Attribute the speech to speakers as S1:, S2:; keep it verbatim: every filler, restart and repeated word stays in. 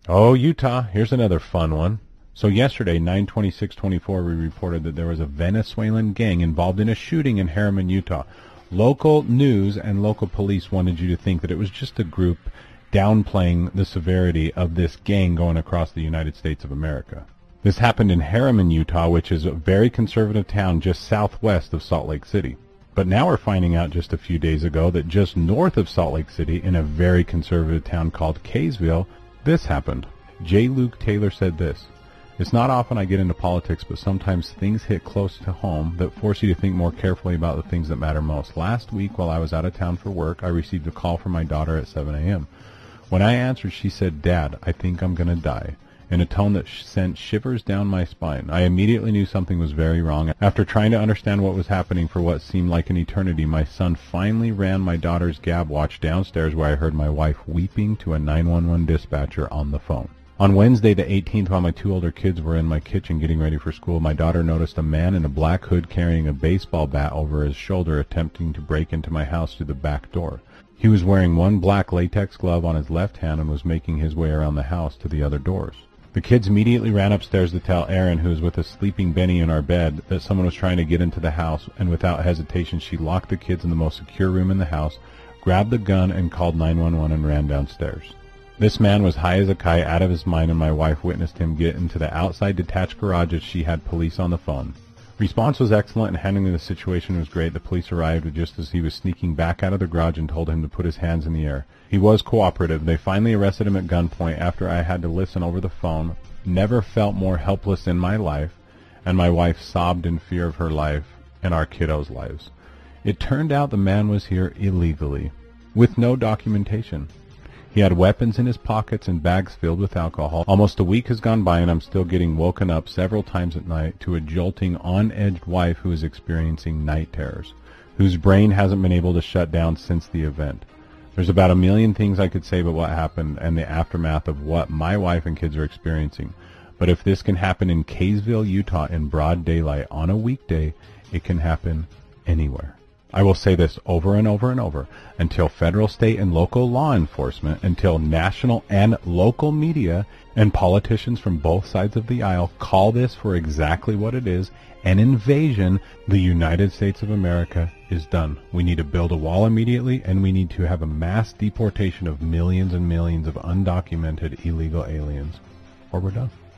S1: Oh, Utah, here's another fun one. So yesterday, nine twenty-six twenty-four, we reported that there was a Venezuelan gang involved in a shooting in Harriman, Utah. Local news and local police wanted you to think that it was just a group downplaying the severity of this gang going across the United States of America. This happened in Harriman, Utah, which is a very conservative town just southwest of Salt Lake City. But now we're finding out just a few days ago that just north of Salt Lake City, in a very conservative town called Kaysville, this happened. J. Luke Taylor said this: "It's not often I get into politics, but sometimes things hit close to home that force you to think more carefully about the things that matter most. Last week, while I was out of town for work, I received a call from my daughter at seven a m When I answered, she said, 'Dad, I think I'm going to die,' in a tone that sh- sent shivers down my spine. I immediately knew something was very wrong. After trying to understand what was happening for what seemed like an eternity, my son finally ran my daughter's Gab watch downstairs, where I heard my wife weeping to a nine one one dispatcher on the phone. On Wednesday the eighteenth, while my two older kids were in my kitchen getting ready for school, my daughter noticed a man in a black hood carrying a baseball bat over his shoulder attempting to break into my house through the back door. He was wearing one black latex glove on his left hand and was making his way around the house to the other doors. The kids immediately ran upstairs to tell Erin, who was with a sleeping Benny in our bed, that someone was trying to get into the house, and without hesitation she locked the kids in the most secure room in the house, grabbed the gun, and called nine one one and ran downstairs. This man was high as a kite, out of his mind, and my wife witnessed him get into the outside detached garage as she had police on the phone. Response was excellent, and handling the situation was great. The police arrived just as he was sneaking back out of the garage and told him to put his hands in the air. He was cooperative. They finally arrested him at gunpoint after I had to listen over the phone. Never felt more helpless in my life, and my wife sobbed in fear of her life and our kiddos' lives. It turned out the man was here illegally, with no documentation. He had weapons in his pockets and bags filled with alcohol. Almost a week has gone by, and I'm still getting woken up several times at night to a jolting, on-edged wife who is experiencing night terrors, whose brain hasn't been able to shut down since the event. There's about a million things I could say about what happened and the aftermath of what my wife and kids are experiencing. But if this can happen in Kaysville, Utah in broad daylight on a weekday, it can happen anywhere. I will say this over and over and over until federal, state, and local law enforcement, until national and local media and politicians from both sides of the aisle call this for exactly what it is, an invasion, the United States of America is done. We need to build a wall immediately, and we need to have a mass deportation of millions and millions of undocumented illegal aliens, or we're done.